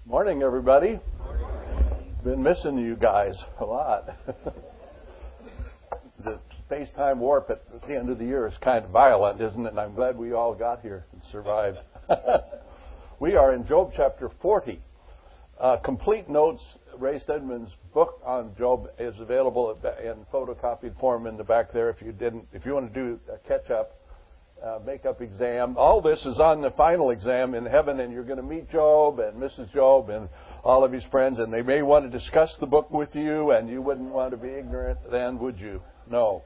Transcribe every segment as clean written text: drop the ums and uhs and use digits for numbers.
Morning, everybody. Been missing you guys a lot. The space-time warp at the end of the year is kind of violent, isn't it? And I'm glad we all got here and survived. We are in Job chapter 40. Complete notes, Ray Stedman's book on Job is available in photocopied form in the back there. If you want to do a catch-up, make-up exam. All this is on the final exam in heaven, and you're going to meet Job and Mrs. Job and all of his friends, and they may want to discuss the book with you, and you wouldn't want to be ignorant then, would you? No.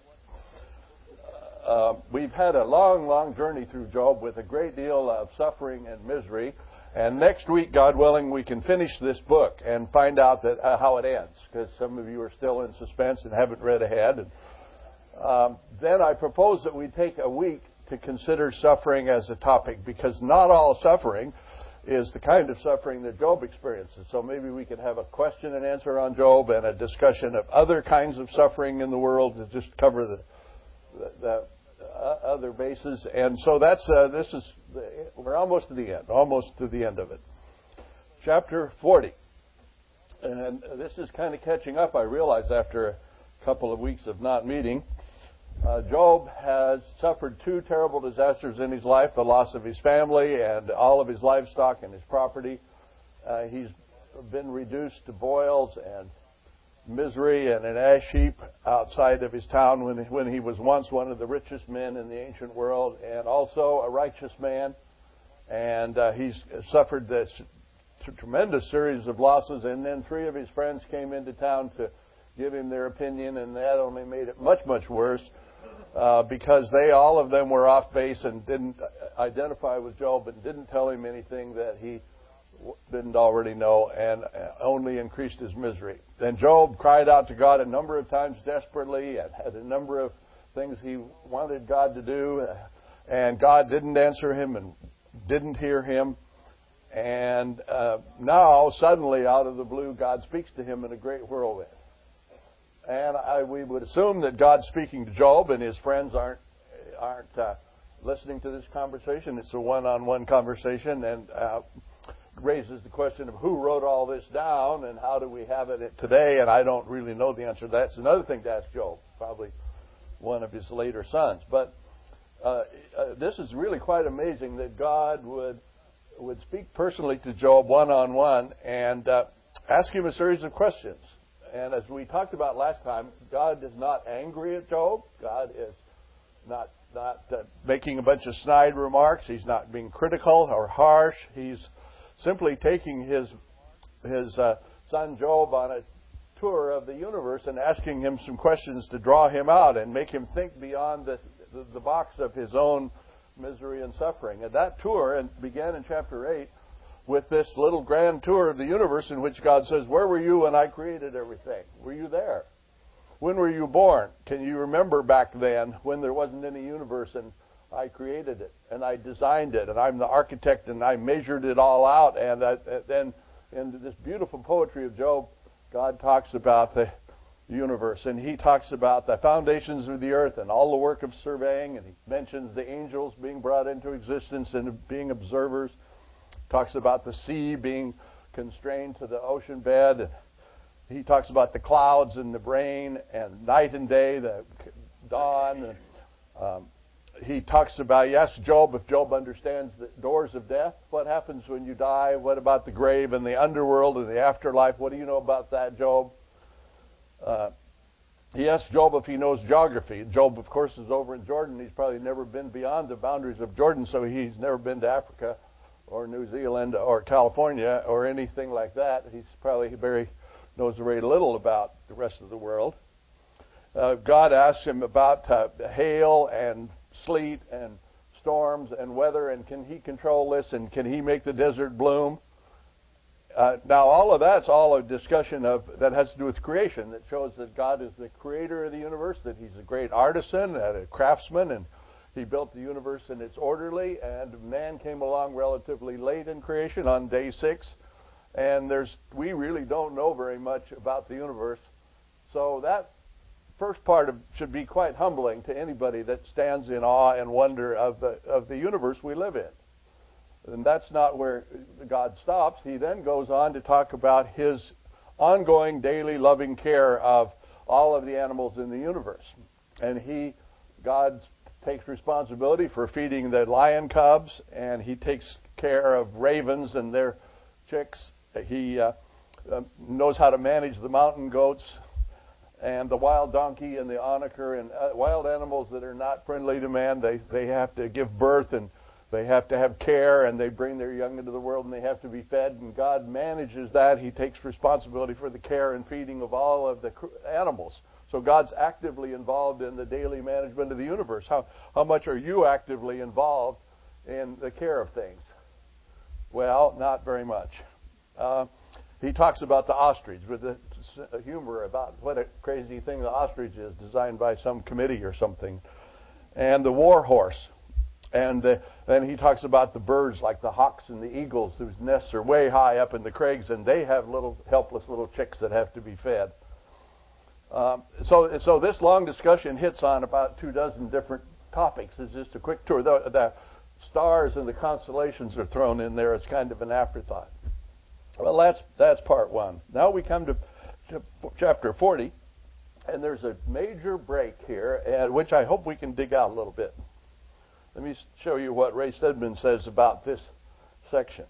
We've had a long, long journey through Job with a great deal of suffering and misery, and next week, God willing, we can finish this book and find out that how it ends, because some of you are still in suspense and haven't read ahead. And then I propose that we take a week to consider suffering as a topic, because not all suffering is the kind of suffering that Job experiences. So maybe we could have a question and answer on Job and a discussion of other kinds of suffering in the world to just cover the other bases. And so we're almost to the end of it. Chapter 40. And this is kind of catching up, I realize, after a couple of weeks of not meeting. Job has suffered two terrible disasters in his life, the loss of his family and all of his livestock and his property. He's been reduced to boils and misery and an ash heap outside of his town when he was once one of the richest men in the ancient world and also a righteous man. And he's suffered this tremendous series of losses, and then three of his friends came into town to give him their opinion, and that only made it much, much worse. Because all of them were off base and didn't identify with Job and didn't tell him anything that he didn't already know, and only increased his misery. Then Job cried out to God a number of times desperately and had a number of things he wanted God to do, and God didn't answer him and didn't hear him. And now, suddenly, out of the blue, God speaks to him in a great whirlwind. And we would assume that God's speaking to Job, and his friends aren't listening to this conversation. It's a one-on-one conversation, and raises the question of who wrote all this down and how do we have it today. And I don't really know the answer to that. It's another thing to ask Job, probably one of his later sons. But this is really quite amazing that God would speak personally to Job one-on-one and ask him a series of questions. And as we talked about last time, God is not angry at Job. God is not making a bunch of snide remarks. He's not being critical or harsh. He's simply taking his son Job on a tour of the universe and asking him some questions to draw him out and make him think beyond the box of his own misery and suffering. And that tour began in chapter 8. With this little grand tour of the universe in which God says, where were you when I created everything? Were you there? When were you born? Can you remember back then when there wasn't any universe and I created it and I designed it and I'm the architect and I measured it all out? And then in this beautiful poetry of Job, God talks about the universe, and he talks about the foundations of the earth and all the work of surveying, and he mentions the angels being brought into existence and being observers. Talks about the sea being constrained to the ocean bed. He talks about the clouds and the rain and night and day, the dawn. He talks about, yes, Job, if Job understands the doors of death, what happens when you die? What about the grave and the underworld and the afterlife? What do you know about that, Job? He asks Job if he knows geography. Job, of course, is over in Jordan. He's probably never been beyond the boundaries of Jordan, so he's never been to Africa or New Zealand or California or anything like that. He's probably knows very little about the rest of the world. God asks him about hail and sleet and storms and weather, and can he control this, and can he make the desert bloom? Now, all of that's all a discussion that has to do with creation, that shows that God is the creator of the universe, that he's a great artisan and a craftsman, and he built the universe and it's orderly, and man came along relatively late in creation on day 6. And we really don't know very much about the universe. So that first part should be quite humbling to anybody that stands in awe and wonder of the universe we live in. And that's not where God stops. He then goes on to talk about his ongoing daily loving care of all of the animals in the universe. And God takes responsibility for feeding the lion cubs, and he takes care of ravens and their chicks. He knows how to manage the mountain goats and the wild donkey and the onaker and wild animals that are not friendly to man. They have to give birth, and they have to have care, and they bring their young into the world, and they have to be fed. And God manages that. He takes responsibility for the care and feeding of all of the animals. So God's actively involved in the daily management of the universe. How much are you actively involved in the care of things? Well, not very much. He talks about the ostrich with the humor about what a crazy thing the ostrich is, designed by some committee or something. And the war horse. And then he talks about the birds like the hawks and the eagles, whose nests are way high up in the crags, and they have little helpless little chicks that have to be fed. So this long discussion hits on about 24 different topics. It's just a quick tour. The stars and the constellations are thrown in there as kind of an afterthought. Well, that's part one. Now we come to chapter 40, and there's a major break here, which I hope we can dig out a little bit. Let me show you what Ray Stedman says about this section.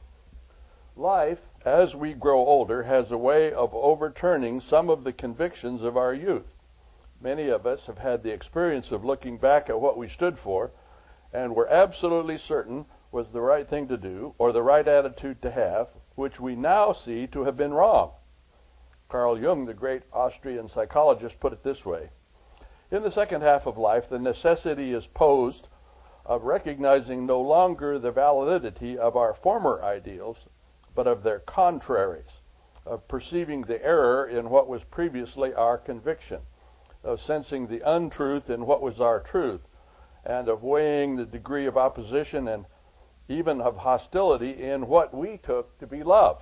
Life, as we grow older, has a way of overturning some of the convictions of our youth. Many of us have had the experience of looking back at what we stood for and were absolutely certain was the right thing to do or the right attitude to have, which we now see to have been wrong. Carl Jung, the great Austrian psychologist, put it this way. In the second half of life, the necessity is posed of recognizing no longer the validity of our former ideals, but of their contraries, of perceiving the error in what was previously our conviction, of sensing the untruth in what was our truth, and of weighing the degree of opposition and even of hostility in what we took to be love.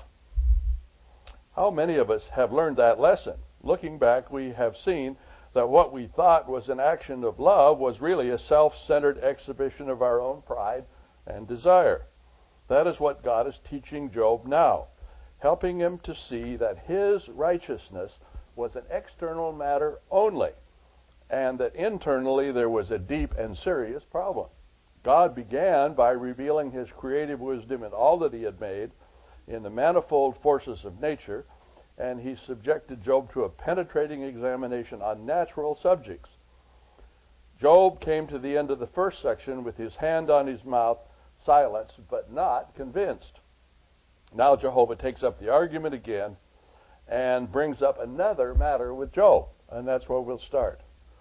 How many of us have learned that lesson? Looking back, we have seen that what we thought was an action of love was really a self-centered exhibition of our own pride and desire. That is what God is teaching Job now, helping him to see that his righteousness was an external matter only, and that internally there was a deep and serious problem. God began by revealing his creative wisdom in all that he had made, in the manifold forces of nature, and he subjected Job to a penetrating examination on natural subjects. Job came to the end of the first section with his hand on his mouth, silenced but not convinced. Now Jehovah takes up the argument again and brings up another matter with Job, and that's where we'll start.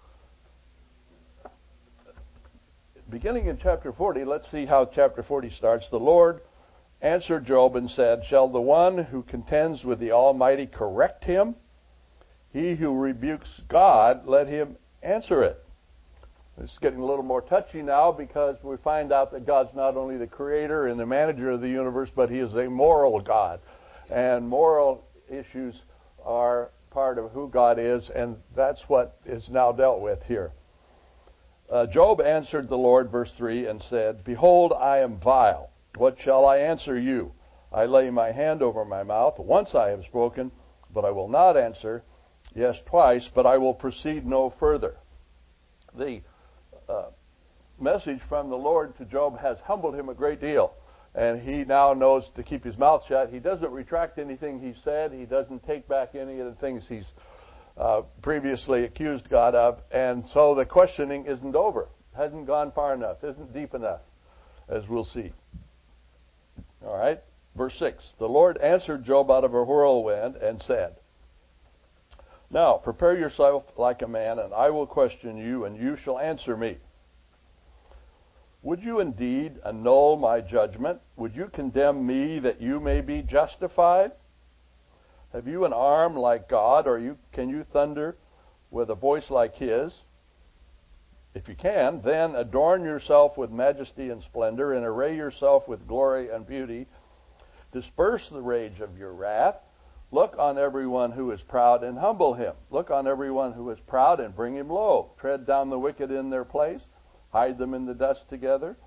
Beginning in chapter 40, let's see how chapter 40 starts. The Lord answered Job and said, Shall the one who contends with the Almighty correct him? He who rebukes God, let him answer it. It's getting a little more touchy now because we find out that God's not only the creator and the manager of the universe, but he is a moral God. And moral issues are part of who God is, and that's what is now dealt with here. Job answered the Lord, verse 3, and said, Behold, I am vile. What shall I answer you? I lay my hand over my mouth. Once I have spoken, but I will not answer. Yes, twice, but I will proceed no further. The message from the Lord to Job has humbled him a great deal, and he now knows to keep his mouth shut. He doesn't retract anything he said. He doesn't take back any of the things he's previously accused God of, and so the questioning isn't over. Hasn't gone far enough, isn't deep enough, as we'll see. All right, verse 6. The Lord answered Job out of a whirlwind and said, Now prepare yourself like a man, and I will question you, and you shall answer me. Would you indeed annul my judgment? Would you condemn me that you may be justified? Have you an arm like God, or can you thunder with a voice like his? If you can, then adorn yourself with majesty and splendor, and array yourself with glory and beauty. Disperse the rage of your wrath. Look on everyone who is proud and humble him. Look on everyone who is proud and bring him low. Tread down the wicked in their place. Hide them in the dust together.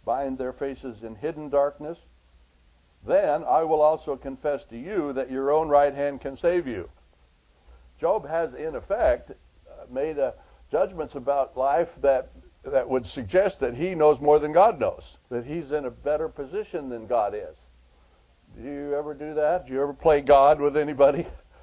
bind their faces in hidden darkness. Then I will also confess to you that your own right hand can save you. Job has, in effect, made judgments about life that would suggest that he knows more than God knows, that he's in a better position than God is. Do you ever do that? Do you ever play God with anybody?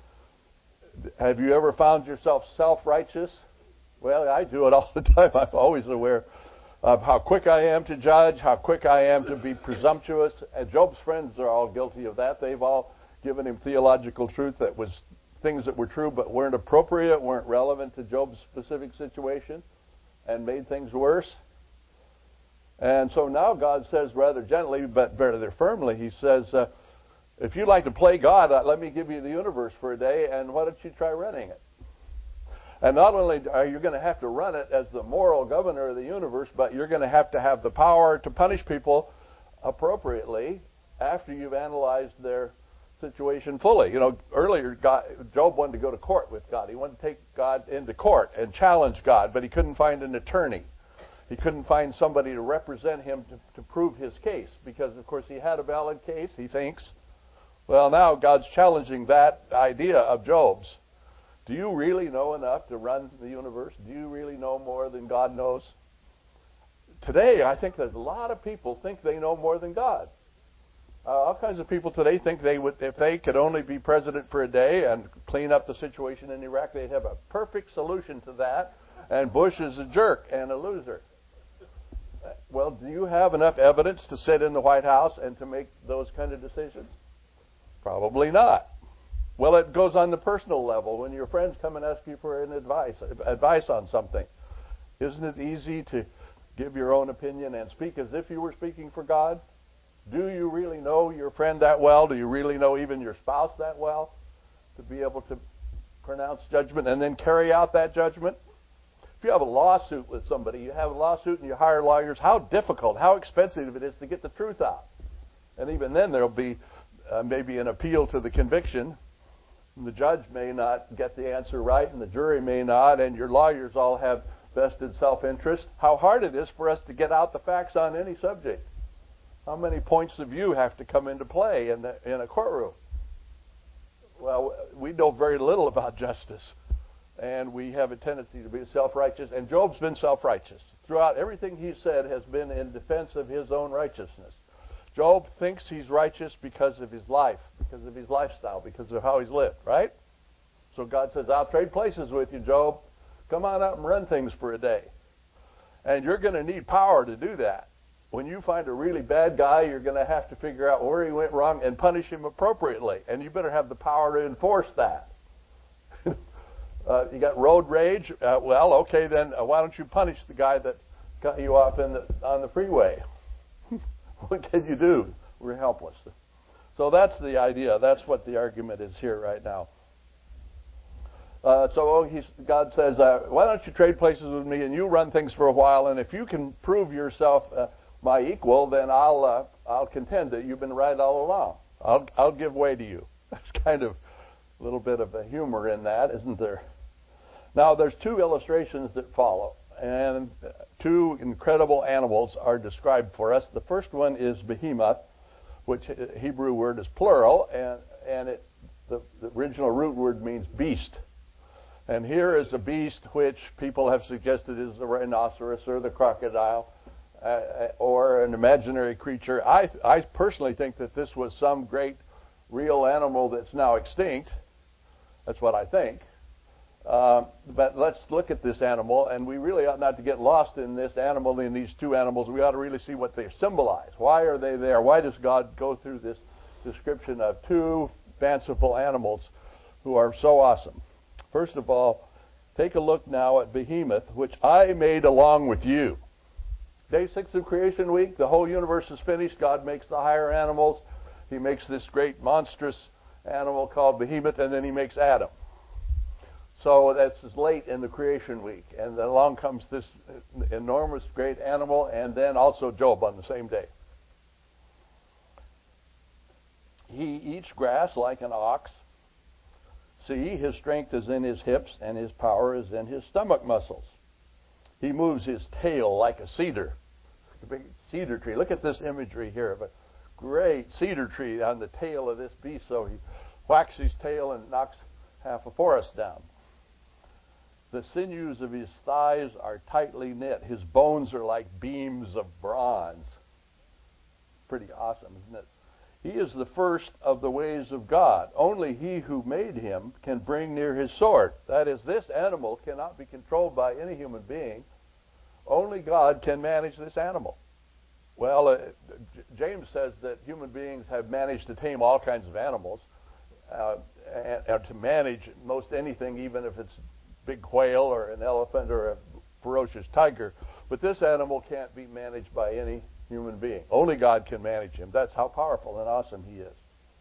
Have you ever found yourself self-righteous? Well, I do it all the time. I'm always aware of how quick I am to judge, how quick I am to be presumptuous. And Job's friends are all guilty of that. They've all given him theological truth that was things that were true but weren't appropriate, weren't relevant to Job's specific situation, and made things worse. And so now God says rather gently, but rather firmly, he says, if you'd like to play God, let me give you the universe for a day, and why don't you try running it? And not only are you going to have to run it as the moral governor of the universe, but you're going to have the power to punish people appropriately after you've analyzed their situation fully. You know, earlier Job wanted to go to court with God. He wanted to take God into court and challenge God, but he couldn't find an attorney. He couldn't find somebody to represent him to prove his case because, of course, he had a valid case, he thinks. Well, now God's challenging that idea of Job's. Do you really know enough to run the universe? Do you really know more than God knows? Today, I think that a lot of people think they know more than God. All kinds of people today think they would, if they could only be president for a day and clean up the situation in Iraq, they'd have a perfect solution to that. And Bush is a jerk and a loser. Well, do you have enough evidence to sit in the White House and to make those kind of decisions? Probably not. Well, it goes on the personal level. When your friends come and ask you for an advice on something, isn't it easy to give your own opinion and speak as if you were speaking for God? Do you really know your friend that well? Do you really know even your spouse that well to be able to pronounce judgment and then carry out that judgment? If you have a lawsuit with somebody, you have a lawsuit and you hire lawyers, how difficult, how expensive it is to get the truth out. And even then there'll be maybe an appeal to the conviction. The judge may not get the answer right, and the jury may not, and your lawyers all have vested self-interest. How hard it is for us to get out the facts on any subject. How many points of view have to come into play in a courtroom? Well, we know very little about justice, and we have a tendency to be self-righteous, and Job's been self-righteous. Throughout, everything he said has been in defense of his own righteousness. Job thinks he's righteous because of his life, because of his lifestyle, because of how he's lived, right? So God says, I'll trade places with you, Job. Come on out and run things for a day. And you're going to need power to do that. When you find a really bad guy, you're going to have to figure out where he went wrong and punish him appropriately. And you better have the power to enforce that. You got road rage? Well, okay, then why don't you punish the guy that cut you off on the freeway? What can you do? We're helpless. So that's the idea. That's what the argument is here right now. God says, why don't you trade places with me and you run things for a while, and if you can prove yourself my equal, then I'll contend that you've been right all along. I'll give way to you. That's kind of a little bit of a humor in that, isn't there? Now, there's two illustrations that follow, and two incredible animals are described for us. The first one is behemoth, which Hebrew word is plural, and the original root word means beast. And here is a beast which people have suggested is the rhinoceros or the crocodile or an imaginary creature. I personally think that this was some great real animal that's now extinct. That's what I think. But let's look at this animal, and we really ought not to get lost in this animal, in these two animals. We ought to really see what they symbolize. Why are they there? Why does God go through this description of two fanciful animals who are so awesome? First of all, take a look now at Behemoth, which I made along with you. Day 6 of Creation Week, the whole universe is finished. God makes the higher animals. He makes this great monstrous animal called Behemoth, and then he makes Adam. So that's late in the Creation Week. And then along comes this enormous great animal, and then also Job on the same day. He eats grass like an ox. See, his strength is in his hips, and his power is in his stomach muscles. He moves his tail like a cedar. a big cedar tree. Look at this imagery here of a great cedar tree on the tail of this beast. So he whacks his tail and knocks half a forest down. The sinews of his thighs are tightly knit. His bones are like beams of bronze. Pretty awesome, isn't it? He is the first of the ways of God. Only he who made him can bring near his sword. That is, this animal cannot be controlled by any human being. Only God can manage this animal. Well, James says that human beings have managed to tame all kinds of animals, and to manage most anything, even if it's a big whale or an elephant or a ferocious tiger. But this animal can't be managed by any human being. Only God can manage him. That's how powerful and awesome he is.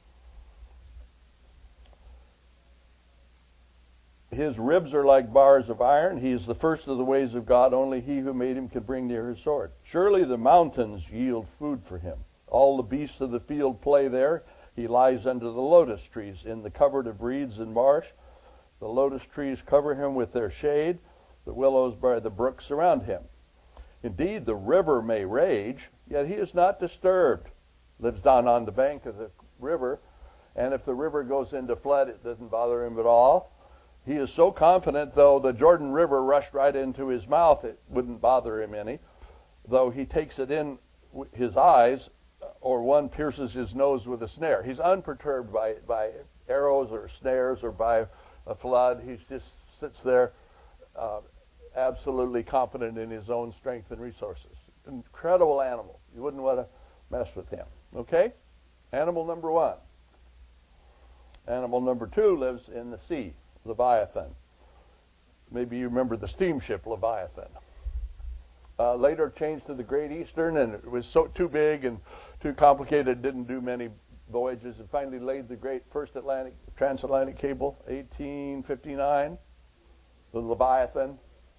His ribs are like bars of iron. He is the first of the ways of God. Only he who made him can bring near his sword. Surely the mountains yield food for him. All the beasts of the field play there. He lies under the lotus trees in the covert of reeds and marsh. The lotus trees cover him with their shade. The willows by the brook surround him. Indeed, the river may rage, yet he is not disturbed. Lives down on the bank of the river, and if the river goes into flood, it doesn't bother him at all. He is so confident, though the Jordan River rushed right into his mouth, it wouldn't bother him any. Though he takes it in his eyes, or one pierces his nose with a snare. He's unperturbed by arrows or snares or by a flood. He just sits there absolutely confident in his own strength and resources. Incredible animal. You wouldn't want to mess with him. Okay? Animal number one. Animal number two lives in the sea, Leviathan. Maybe you remember the steamship Leviathan. Later changed to the Great Eastern, and it was too big and too complicated, didn't do many voyages, and finally laid the great first transatlantic cable, 1859, the Leviathan.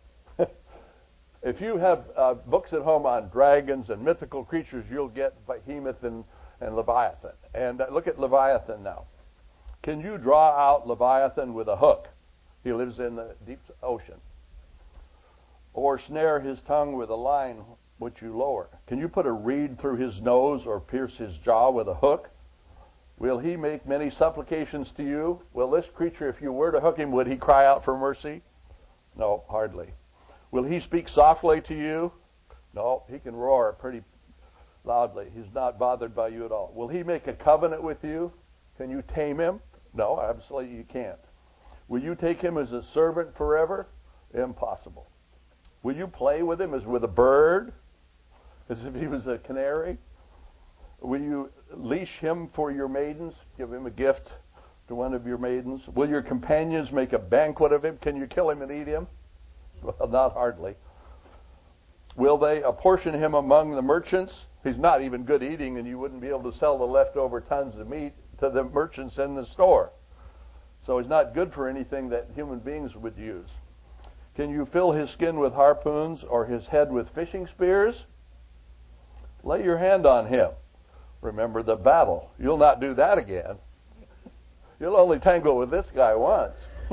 If you have books at home on dragons and mythical creatures, you'll get Behemoth and Leviathan. And look at Leviathan now. Can you draw out Leviathan with a hook? He lives in the deep ocean. Or snare his tongue with a line which you lower. Can you put a reed through his nose or pierce his jaw with a hook? Will he make many supplications to you? Will this creature, if you were to hook him, would he cry out for mercy? No, hardly. Will he speak softly to you? No, he can roar pretty loudly. He's not bothered by you at all. Will he make a covenant with you? Can you tame him? No, absolutely you can't. Will you take him as a servant forever? Impossible. Will you play with him as with a bird, as if he was a canary? Will you leash him for your maidens? Give him a gift to one of your maidens? Will your companions make a banquet of him? Can you kill him and eat him? Well, not hardly. Will they apportion him among the merchants? He's not even good eating, and you wouldn't be able to sell the leftover tons of meat to the merchants in the store. So he's not good for anything that human beings would use. Can you fill his skin with harpoons or his head with fishing spears? Lay your hand on him. Remember the battle. You'll not do that again. You'll only tangle with this guy once.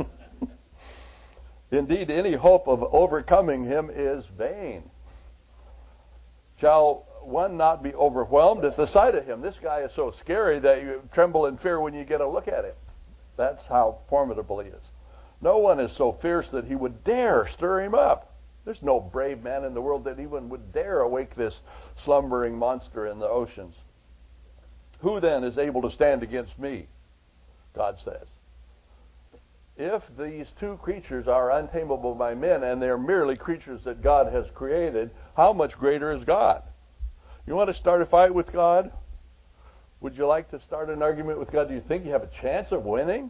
Indeed, any hope of overcoming him is vain. Shall one not be overwhelmed at the sight of him? This guy is so scary that you tremble in fear when you get a look at him. That's how formidable he is. No one is so fierce that he would dare stir him up. There's no brave man in the world that even would dare awake this slumbering monster in the oceans. Who then is able to stand against me? God says. If these two creatures are untamable by men and they're merely creatures that God has created, how much greater is God? You want to start a fight with God? Would you like to start an argument with God? Do you think you have a chance of winning?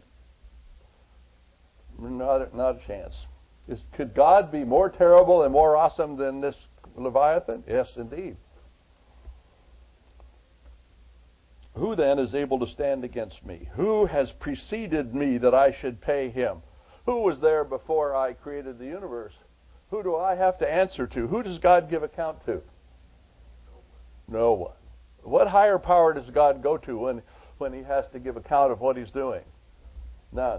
Not a chance. Could God be more terrible and more awesome than this Leviathan? Yes, indeed. Who then is able to stand against me? Who has preceded me that I should pay him? Who was there before I created the universe? Who do I have to answer to? Who does God give account to? No one. What higher power does God go to when he has to give account of what he's doing? None.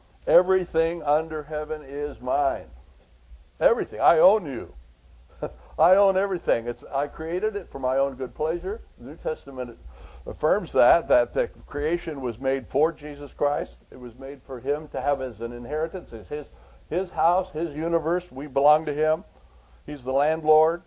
Everything under heaven is mine. Everything. I own you. I own everything. I created it for my own good pleasure. The New Testament affirms that the creation was made for Jesus Christ. It was made for Him to have as an inheritance. It's His house, His universe. We belong to Him. He's the landlord.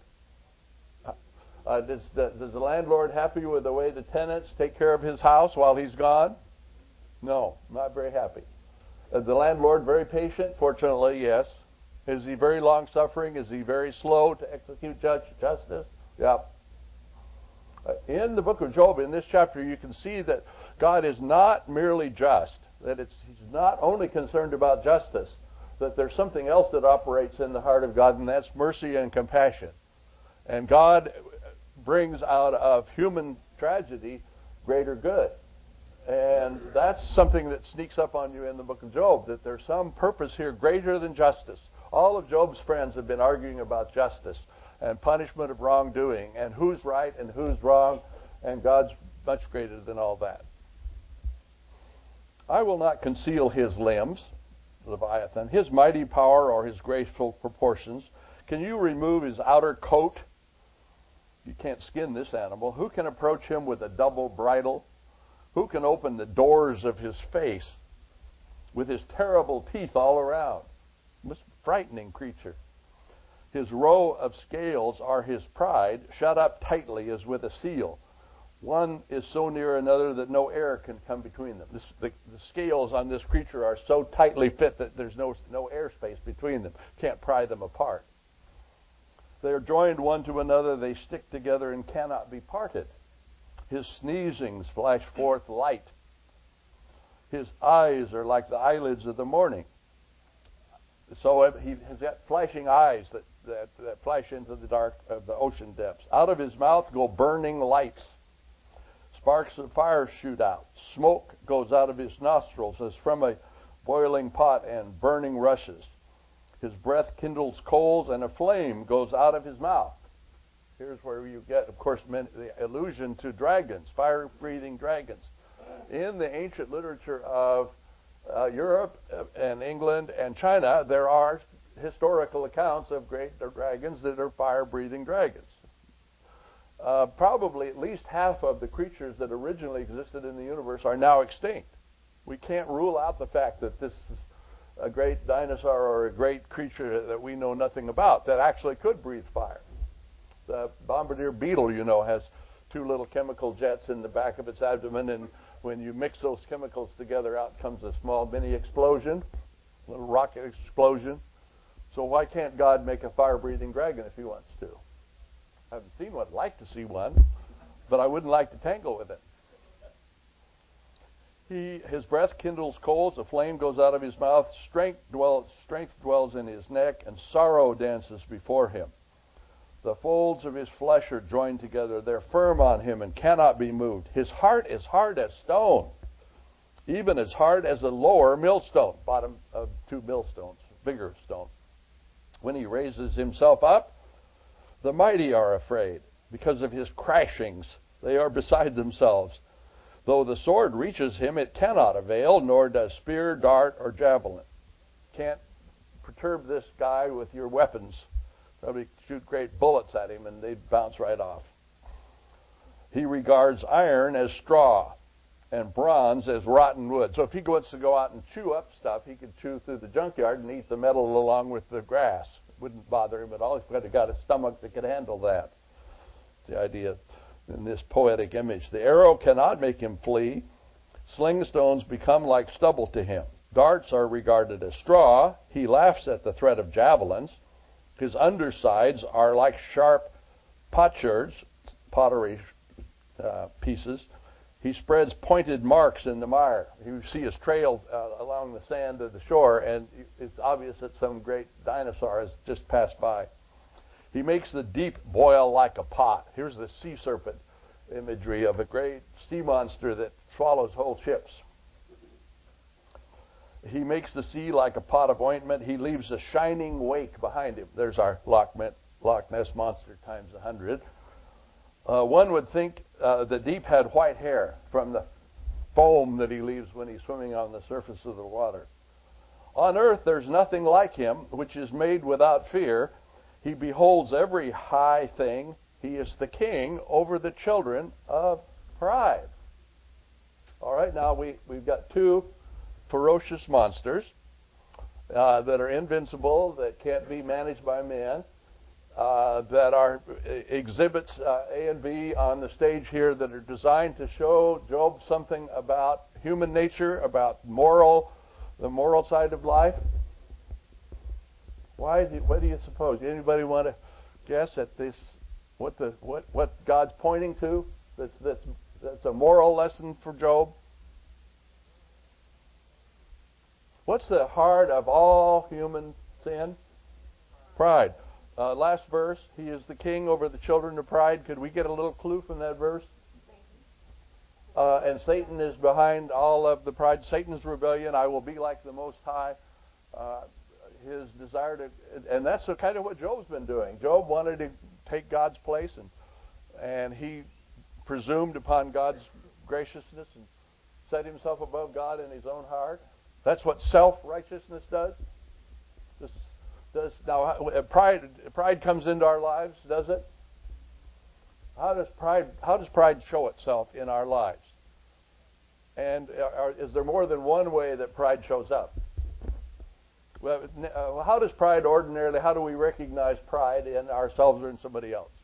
Is the landlord happy with the way the tenants take care of his house while he's gone? No, not very happy. Is the landlord very patient? Fortunately, yes. Is he very long-suffering? Is he very slow to execute justice? Yep. In the book of Job, in this chapter, you can see that God is not merely just, that He's not only concerned about justice, that there's something else that operates in the heart of God, and that's mercy and compassion. And God brings out of human tragedy greater good. And that's something that sneaks up on you in the book of Job, that there's some purpose here greater than justice. All of Job's friends have been arguing about justice and punishment of wrongdoing and who's right and who's wrong, and God's much greater than all that. I will not conceal his limbs, Leviathan, his mighty power or his graceful proportions. Can you remove his outer coat? You can't skin this animal. Who can approach him with a double bridle? Who can open the doors of his face with his terrible teeth all around? This frightening creature. His row of scales are his pride, shut up tightly as with a seal. One is so near another that no air can come between them. The scales on this creature are so tightly fit that there's no airspace between them. Can't pry them apart. They are joined one to another. They stick together and cannot be parted. His sneezings flash forth light. His eyes are like the eyelids of the morning. So he has got flashing eyes that flash into the dark of the ocean depths. Out of his mouth go burning lights. Sparks of fire shoot out. Smoke goes out of his nostrils as from a boiling pot, and burning rushes. His breath kindles coals, and a flame goes out of his mouth. Here's where you get, of course, the allusion to dragons, fire-breathing dragons. In the ancient literature of Europe and England and China, there are historical accounts of great dragons that are fire-breathing dragons. Probably at least half of the creatures that originally existed in the universe are now extinct. We can't rule out the fact that this is a great dinosaur or a great creature that we know nothing about that actually could breathe fire. The bombardier beetle, has two little chemical jets in the back of its abdomen, and when you mix those chemicals together, out comes a small mini explosion, a little rocket explosion. So why can't God make a fire-breathing dragon if He wants to? I haven't seen one. I'd like to see one, but I wouldn't like to tangle with it. His breath kindles coals, a flame goes out of his mouth, strength dwells in his neck, and sorrow dances before him. The folds of his flesh are joined together. They're firm on him and cannot be moved. His heart is hard as stone, even as hard as a lower millstone, bottom of two millstones, bigger stone. When he raises himself up, the mighty are afraid. Because of his crashings, they are beside themselves. Though the sword reaches him, it cannot avail, nor does spear, dart, or javelin. Can't perturb this guy with your weapons. Probably shoot great bullets at him and they'd bounce right off. He regards iron as straw and bronze as rotten wood. So if he wants to go out and chew up stuff, he could chew through the junkyard and eat the metal along with the grass. It wouldn't bother him at all. He's got a stomach that could handle that. The idea in this poetic image. The arrow cannot make him flee. Sling stones become like stubble to him. Darts are regarded as straw. He laughs at the threat of javelins. His undersides are like sharp potsherds, pottery pieces. He spreads pointed marks in the mire. You see his trail along the sand of the shore, and it's obvious that some great dinosaur has just passed by. He makes the deep boil like a pot. Here's the sea serpent imagery of a great sea monster that swallows whole ships. He makes the sea like a pot of ointment. He leaves a shining wake behind him. There's our Loch Ness Monster times 100. One would think the deep had white hair from the foam that he leaves when he's swimming on the surface of the water. On earth there's nothing like him, which is made without fear. He beholds every high thing. He is the king over the children of pride. All right, now we've got two ferocious monsters that are invincible, that can't be managed by man, that are exhibits A and B on the stage here that are designed to show Job something about human nature, about the moral side of life. What do you suppose? Anybody want to guess at this? What God's pointing to? That's a moral lesson for Job. What's the heart of all human sin? Pride. Last verse, he is the king over the children of pride. Could we get a little clue from that verse? And Satan is behind all of the pride. Satan's rebellion. I will be like the Most High. His desire to, and that's kind of what Job's been doing. Job wanted to take God's place, and he presumed upon God's graciousness and set himself above God in his own heart. That's what self-righteousness does. Now, pride comes into our lives, does it? How does pride show itself in our lives? And is there more than one way that pride shows up? Well, how does pride ordinarily? How do we recognize pride in ourselves or in somebody else?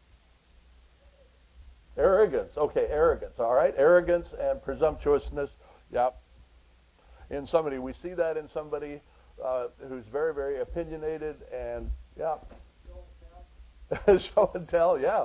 Arrogance. Okay, arrogance. All right, arrogance and presumptuousness. Yep. In somebody, we see that in somebody who's very, very opinionated and show and tell. Yeah.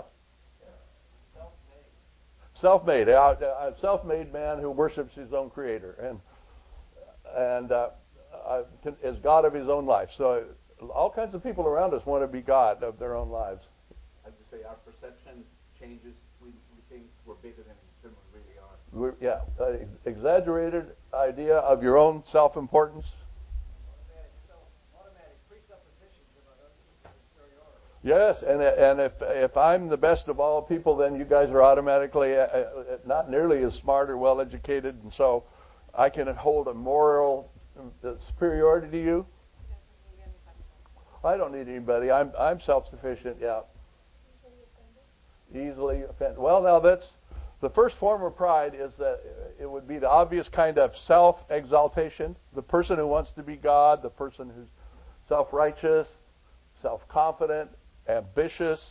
Self-made. A self-made man who worships his own creator and is God of his own life. So all kinds of people around us want to be God of their own lives. I'd just say our perception changes. We think we're bigger than we really are. Exaggerated idea of your own self-importance. Automatic presuppositions about other people's superiority. Yes, and if I'm the best of all people, then you guys are automatically not nearly as smart or well-educated, and so I can hold a moral superiority to you. I don't need anybody. I'm self-sufficient. Yeah. Easily offended. Well, now that's the first form of pride. Is that it would be the obvious kind of self-exaltation. The person who wants to be God, the person who's self-righteous, self-confident, ambitious,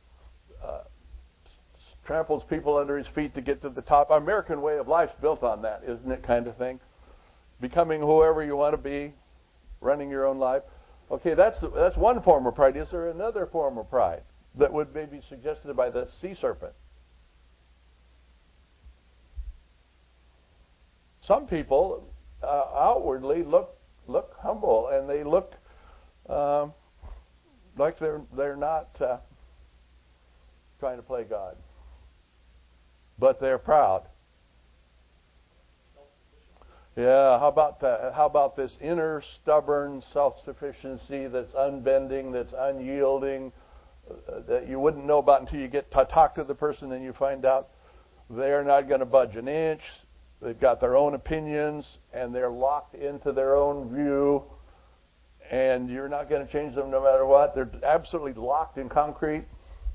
tramples people under his feet to get to the top. Our American way of life's built on that, isn't it? Kind of thing. Becoming whoever you want to be, running your own life. Okay, that's one form of pride. Is there another form of pride that would maybe be suggested by the sea serpent? Some people outwardly look humble, and they look like they're not trying to play God, but they're proud. Yeah, how about this inner stubborn self-sufficiency that's unbending, that's unyielding, that you wouldn't know about until you get to talk to the person and you find out they're not going to budge an inch. They've got their own opinions and they're locked into their own view, and you're not going to change them no matter what. They're absolutely locked in concrete.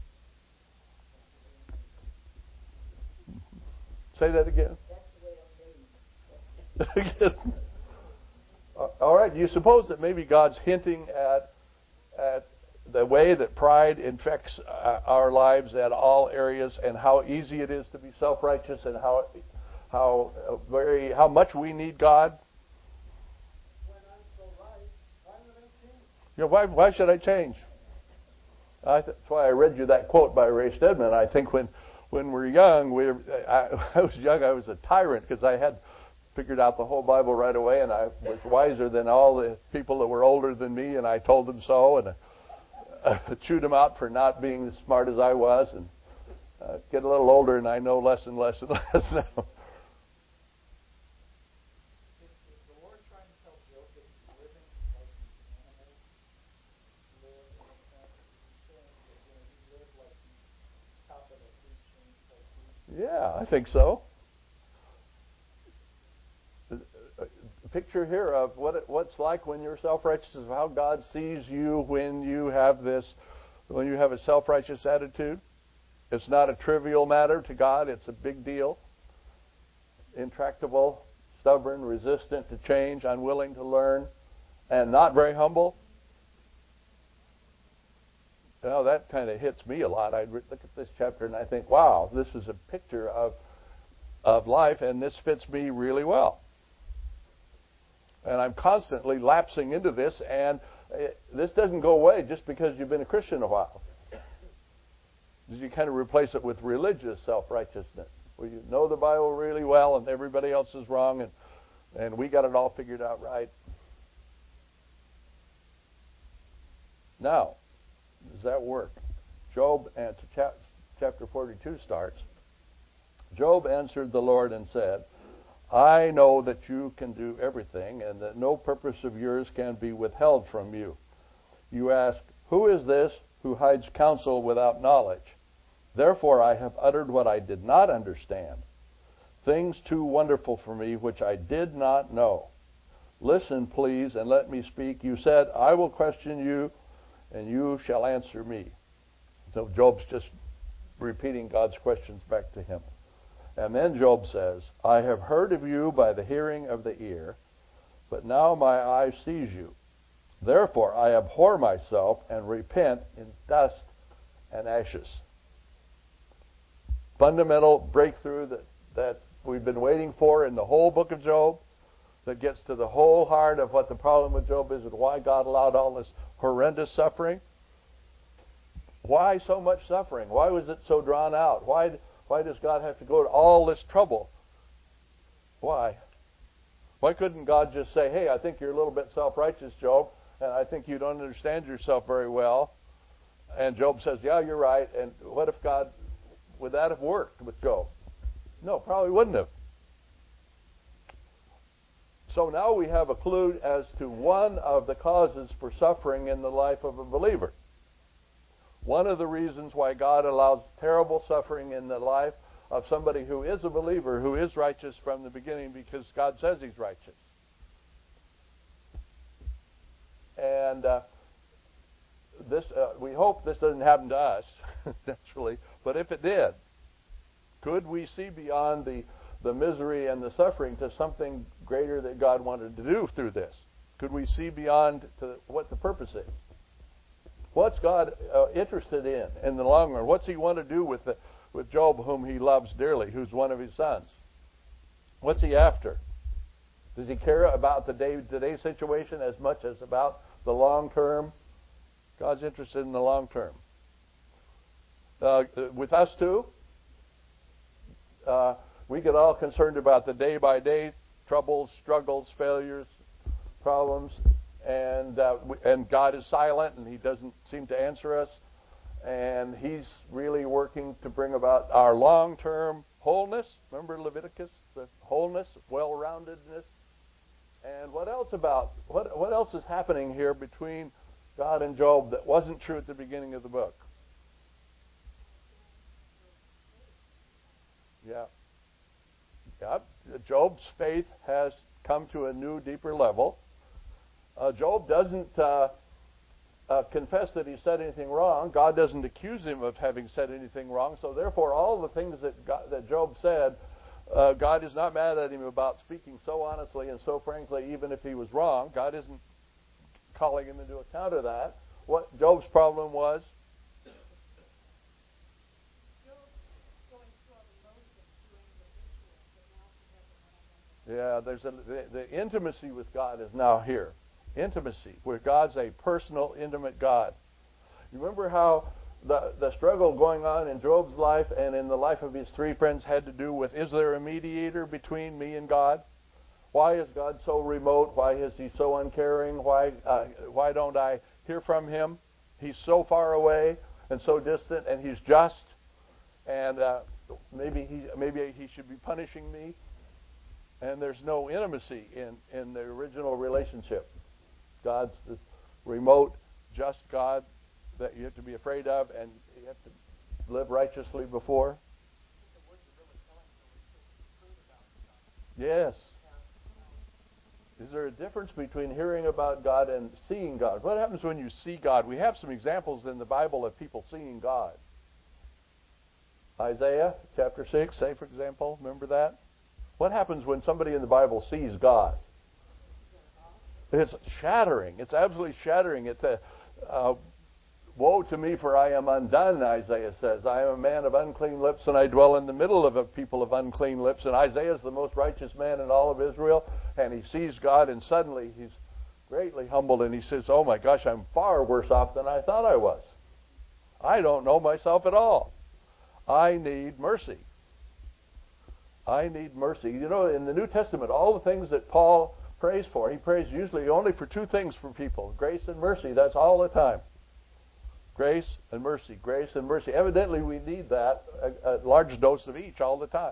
Say that again. All right. You suppose that maybe God's hinting at the way that pride infects our lives at all areas, and how easy it is to be self-righteous, and how much we need God? When I'm so right, why would I change? You know, why should I change? That's why I read you that quote by Ray Stedman. I think when we're young, I was young. I was a tyrant because I had figured out the whole Bible right away, and I was wiser than all the people that were older than me, and I told them so, and I chewed them out for not being as smart as I was, and get a little older, and I know less and less and less now. Is the Lord trying to tell Job that he's living like these animals live in a sense? He's saying that he lived like the top of the food chain type food. Yeah, I think so. picture here of what's like when you're self-righteous, of how God sees you when you have a self-righteous attitude. It's not a trivial matter to God. It's a big deal. Intractable, stubborn, resistant to change, unwilling to learn, and not very humble. Well, that kind of hits me a lot. I look at this chapter and I think, wow, this is a picture of life, and this fits me really well. And I'm constantly lapsing into this, and this doesn't go away just because you've been a Christian a while. You kind of replace it with religious self-righteousness, where you know the Bible really well and everybody else is wrong, and we got it all figured out right. Now, does that work? Job, chapter 42 starts. Job answered the Lord and said, I know that you can do everything, and that no purpose of yours can be withheld from you. You ask, who is this who hides counsel without knowledge? Therefore I have uttered what I did not understand, things too wonderful for me which I did not know. Listen, please, and let me speak. You said, I will question you, and you shall answer me. So Job's just repeating God's questions back to him. And then Job says, I have heard of you by the hearing of the ear, but now my eye sees you. Therefore I abhor myself and repent in dust and ashes. Fundamental breakthrough that we've been waiting for in the whole book of Job, that gets to the whole heart of what the problem with Job is and why God allowed all this horrendous suffering. Why so much suffering? Why was it so drawn out? Why does God have to go to all this trouble? Why? Why couldn't God just say, hey, I think you're a little bit self-righteous, Job, and I think you don't understand yourself very well? And Job says, yeah, you're right. And what if God, would that have worked with Job? No, probably wouldn't have. So now we have a clue as to one of the causes for suffering in the life of a believer. One of the reasons why God allows terrible suffering in the life of somebody who is a believer, who is righteous from the beginning, because God says he's righteous. And we hope this doesn't happen to us, naturally. But if it did, could we see beyond the misery and the suffering to something greater that God wanted to do through this? Could we see beyond to what the purpose is? What's God interested in the long run? What's he want to do with Job, whom he loves dearly, who's one of his sons? What's he after? Does he care about the day-to-day situation as much as about the long term? God's interested in the long term. With us too, we get all concerned about the day-by-day troubles, struggles, failures, problems, and God is silent and he doesn't seem to answer us. And he's really working to bring about our long-term wholeness. Remember Leviticus? The wholeness, well-roundedness. And what else is happening here between God and Job that wasn't true at the beginning of the book? Yeah. Job's faith has come to a new, deeper level. Job doesn't confess that he said anything wrong. God doesn't accuse him of having said anything wrong. So therefore, all the things that Job said, God is not mad at him about speaking so honestly and so frankly, even if he was wrong. God isn't calling him into account of that. What Job's problem was? Yeah, the intimacy with God is now here. Intimacy, where God's a personal, intimate God. You remember how the struggle going on in Job's life and in the life of his three friends had to do with, is there a mediator between me and God? Why is God so remote? Why is he so uncaring? Why don't I hear from him? He's so far away and so distant, and he's just, and maybe he should be punishing me. And there's no intimacy in the original relationship. God's this remote, just God that you have to be afraid of and you have to live righteously before. Yes. Is there a difference between hearing about God and seeing God? What happens when you see God? We have some examples in the Bible of people seeing God. Isaiah chapter 6, say for example, remember that? What happens when somebody in the Bible sees God? It's shattering. It's absolutely shattering. It's woe to me, for I am undone, Isaiah says. I am a man of unclean lips, and I dwell in the middle of a people of unclean lips. And Isaiah is the most righteous man in all of Israel, and he sees God, and suddenly he's greatly humbled, and he says, oh my gosh, I'm far worse off than I thought I was. I don't know myself at all. I need mercy. I need mercy. You know, in the New Testament, all the things that Paul prays for, he prays usually only for two things for people: grace and mercy. That's all the time. Grace and mercy, grace and mercy. Evidently, we need that, a large dose of each all the time.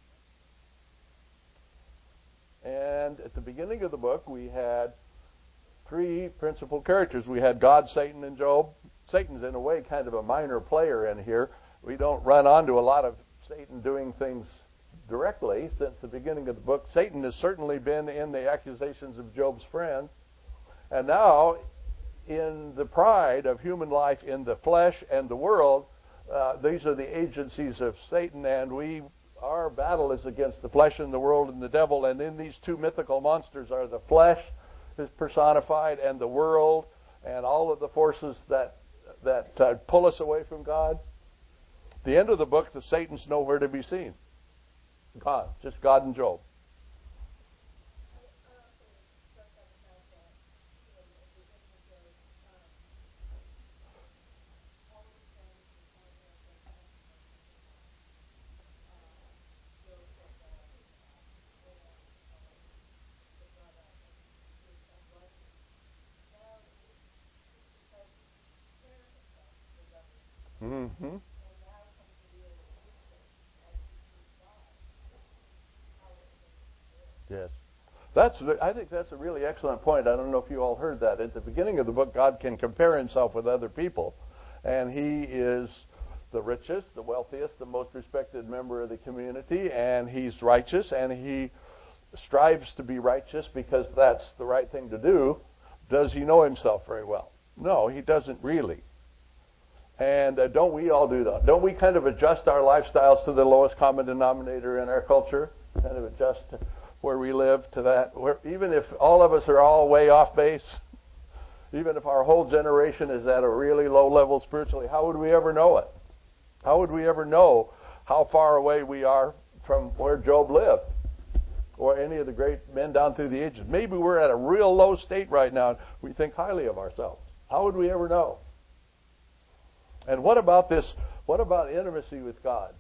And at the beginning of the book, we had three principal characters. We had God, Satan, and Job. Satan's in a way kind of a minor player in here. We don't run onto a lot of Satan doing things directly since the beginning of the book. Satan has certainly been in the accusations of Job's friends. And now, in the pride of human life in the flesh and the world, these are the agencies of Satan, and our battle is against the flesh and the world and the devil. And in these two mythical monsters are the flesh is personified and the world and all of the forces that pull us away from God. The end of the book, the Satan's nowhere to be seen. God, just God and Job. Mm-hmm. Yes. I think that's a really excellent point. I don't know if you all heard that. At the beginning of the book, God can compare himself with other people. And he is the richest, the wealthiest, the most respected member of the community. And he's righteous, and he strives to be righteous because that's the right thing to do. Does he know himself very well? No, he doesn't really. And don't we all do that? Don't we kind of adjust our lifestyles to the lowest common denominator in our culture? Kind of adjust to where we live to that. Even if all of us are all way off base, even if our whole generation is at a really low level spiritually, how would we ever know it? How would we ever know how far away we are from where Job lived or any of the great men down through the ages? Maybe we're at a real low state right now and we think highly of ourselves. How would we ever know? And what about this? What about intimacy with God?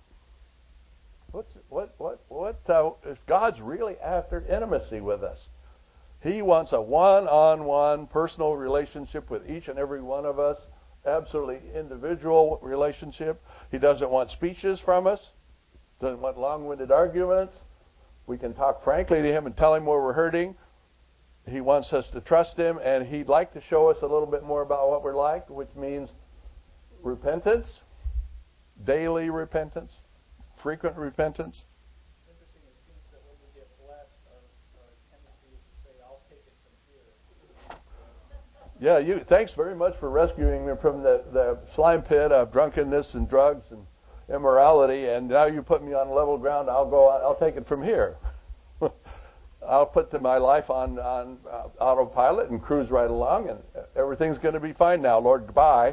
If God's really after intimacy with us? He wants a one-on-one personal relationship with each and every one of us, absolutely individual relationship. He doesn't want speeches from us, doesn't want long-winded arguments. We can talk frankly to him and tell him where we're hurting. He wants us to trust him, and he'd like to show us a little bit more about what we're like, which means repentance, daily repentance, frequent repentance. It's interesting. It seems that when we get blessed, our tendency is to say, "I'll take it from here." Yeah, thanks very much for rescuing me from the slime pit of drunkenness and drugs and immorality, and now you put me on level ground. I'll take it from here. I'll put my life on autopilot and cruise right along, and everything's going to be fine now. Lord, goodbye.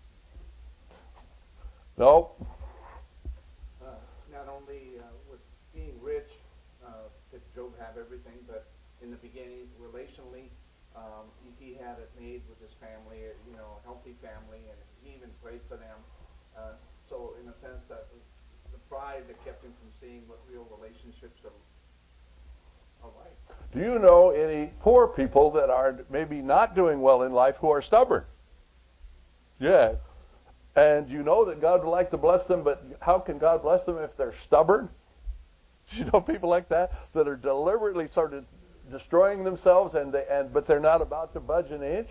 No. Not only was being rich did Job have everything, but in the beginning, relationally, he had it made with his family, a healthy family, and he even prayed for them. So in a sense, that was the pride that kept him from seeing what real relationships are like. Do you know any poor people that are maybe not doing well in life who are stubborn? Yeah. And you know that God would like to bless them, but how can God bless them if they're stubborn? Do you know people like that are deliberately sort of destroying themselves, but they're not about to budge an inch?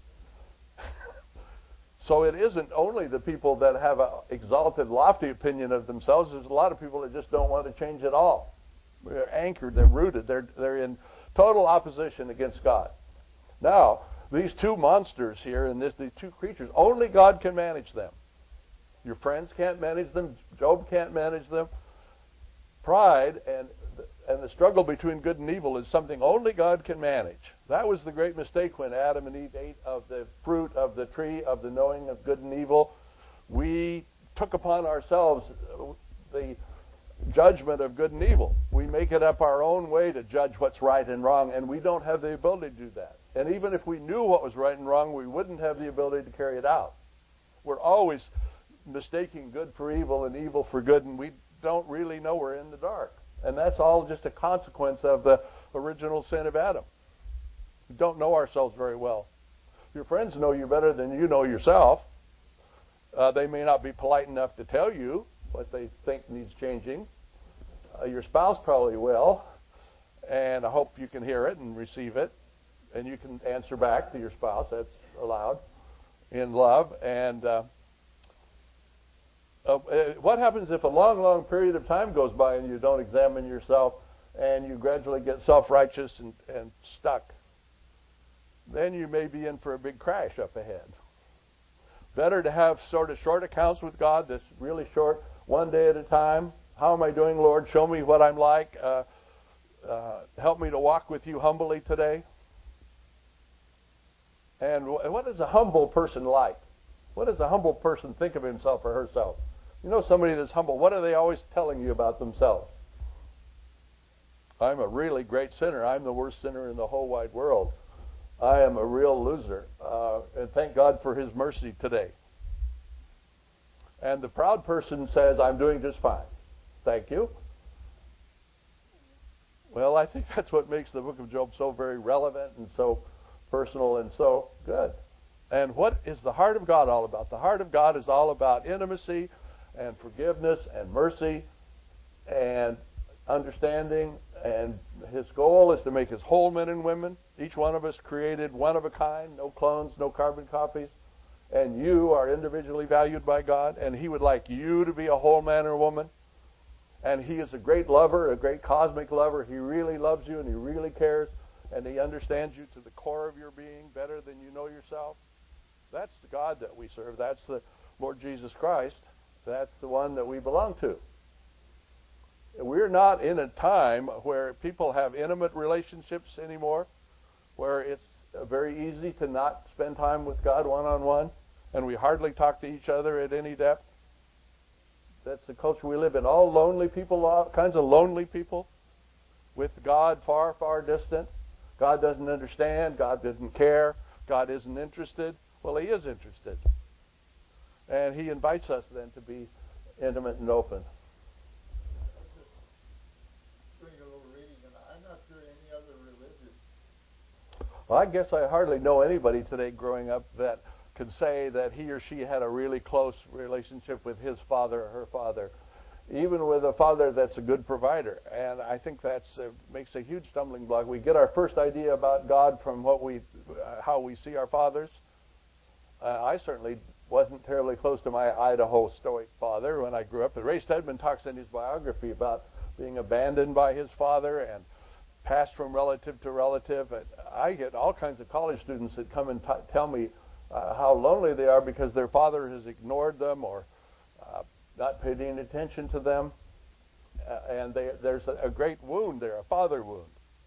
So it isn't only the people that have an exalted, lofty opinion of themselves. There's a lot of people that just don't want to change at all. They're anchored. They're rooted. They're in total opposition against God. Now, these two monsters here and these two creatures, only God can manage them. Your friends can't manage them. Job can't manage them. Pride and the struggle between good and evil is something only God can manage. That was the great mistake when Adam and Eve ate of the fruit of the tree of the knowing of good and evil. We took upon ourselves the judgment of good and evil. We make it up our own way to judge what's right and wrong, and we don't have the ability to do that. And even if we knew what was right and wrong, we wouldn't have the ability to carry it out. We're always mistaking good for evil and evil for good, and we don't really know we're in the dark. And that's all just a consequence of the original sin of Adam. We don't know ourselves very well. Your friends know you better than you know yourself. They may not be polite enough to tell you what they think needs changing. Your spouse probably will, and I hope you can hear it and receive it, and you can answer back to your spouse. That's allowed in love. And what happens if a long, long period of time goes by and you don't examine yourself and you gradually get self-righteous and stuck? Then you may be in for a big crash up ahead. Better to have sort of short accounts with God, that's really short, one day at a time. How am I doing, Lord? Show me what I'm like. Help me to walk with you humbly today. And what is a humble person like? What does a humble person think of himself or herself? You know somebody that's humble, what are they always telling you about themselves? I'm a really great sinner. I'm the worst sinner in the whole wide world. I am a real loser. And thank God for His mercy today. And the proud person says, I'm doing just fine. Thank you. Well, I think that's what makes the book of Job so very relevant and so personal and so good. And what is the heart of God all about? The heart of God is all about intimacy and forgiveness and mercy and understanding. And His goal is to make us whole men and women. Each one of us created one of a kind, no clones, no carbon copies. And you are individually valued by God. And He would like you to be a whole man or woman. And He is a great lover, a great cosmic lover. He really loves you and He really cares. And He understands you to the core of your being better than you know yourself. That's the God that we serve. That's the Lord Jesus Christ. That's the one that we belong to. We're not in a time where people have intimate relationships anymore, where it's very easy to not spend time with God one-on-one, and we hardly talk to each other at any depth. That's the culture we live in. All lonely people, all kinds of lonely people, with God far, far distant. God doesn't understand. God doesn't care. God isn't interested. Well, He is interested. And He invites us then to be intimate and open. I'm just doing a little reading, and I'm not sure any other religion. Well, I guess I hardly know anybody today growing up that could say that he or she had a really close relationship with his father or her father, even with a father that's a good provider. And I think that's makes a huge stumbling block. We get our first idea about God from how we see our fathers. I certainly wasn't terribly close to my Idaho Stoic father when I grew up. Ray Stedman talks in his biography about being abandoned by his father and passed from relative to relative. And I get all kinds of college students that come and tell me how lonely they are because their father has ignored them or not paid any attention to them. And there's a great wound there, a father wound.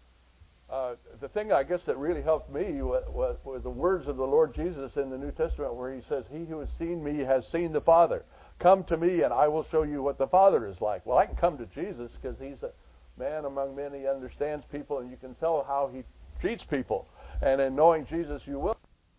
The thing, I guess, that really helped me was the words of the Lord Jesus in the New Testament where He says, He who has seen me has seen the Father. Come to me and I will show you what the Father is like. Well, I can come to Jesus because He's a man among men. He understands people, and you can tell how He treats people. And in knowing Jesus, you will.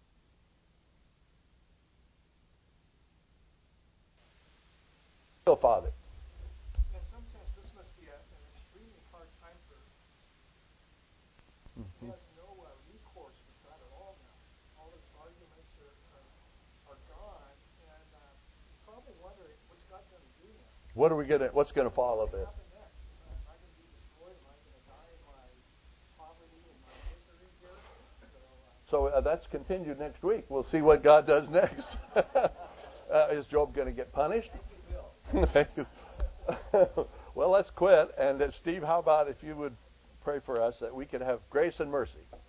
Father. In some sense, this must be an extremely hard time for him. He has no recourse with God at all now. All his arguments are gone, and he's probably wondering, what's God going to do now? What's going to follow this? What will happen next? Am I going to be destroyed? Am I going to die in my poverty and my misery here? So that's continued next week. We'll see what God does next. Is Job going to get punished? Thank you, Bill. Thank you. Well, let's quit. And Steve, how about if you would pray for us that we could have grace and mercy?